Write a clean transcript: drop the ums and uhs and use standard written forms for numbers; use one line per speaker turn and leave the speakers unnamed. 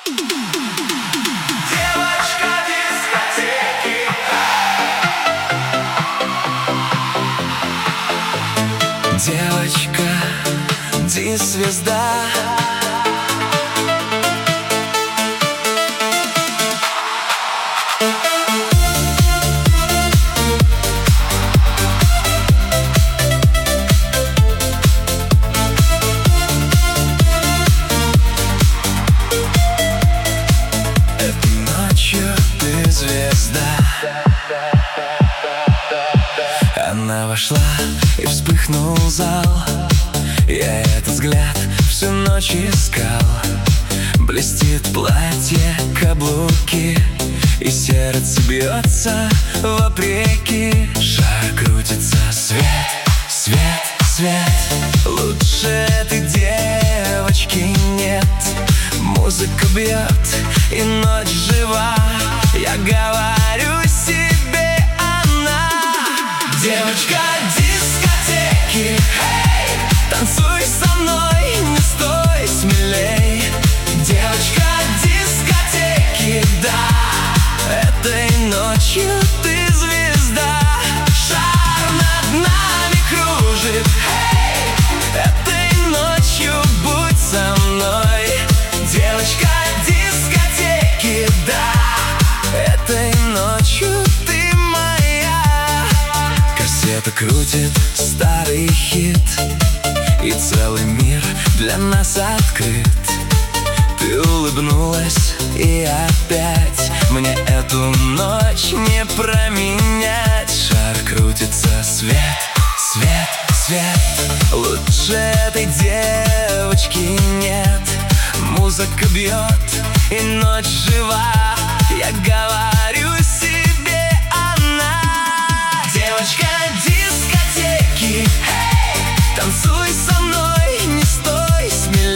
Девочка дискотеки.
Девочка, дисзвезда. Этой ночью ты звезда. Она вошла и вспыхнул зал. Я этот взгляд всю ночь искал. Блестит платье, каблуки, и сердце бьется вопреки. Шар крутится, свет, свет, свет. Лучше этой девочки нет. Музыка бьет, и ночь жива. Я говорю себе, она девочка дискотеки. Эй, танцуй со мной, не стой, смелей. Девочка дискотеки, да, этой ночью ты звезда. Шар над нами кружит. Эй, этой ночью будь со мной. Девочка дискотеки, да, этой ночью ты моя. Кассета крутит старый хит, и целый мир для нас открыт. Ты улыбнулась, и опять мне эту ночь не променять. Шар крутится, свет, свет, свет. Лучше этой девочки нет. Музыка бьет, и ночь жива. Я говорю себе, она девочка дискотеки. Эй, танцуй со мной, не стой, смелей.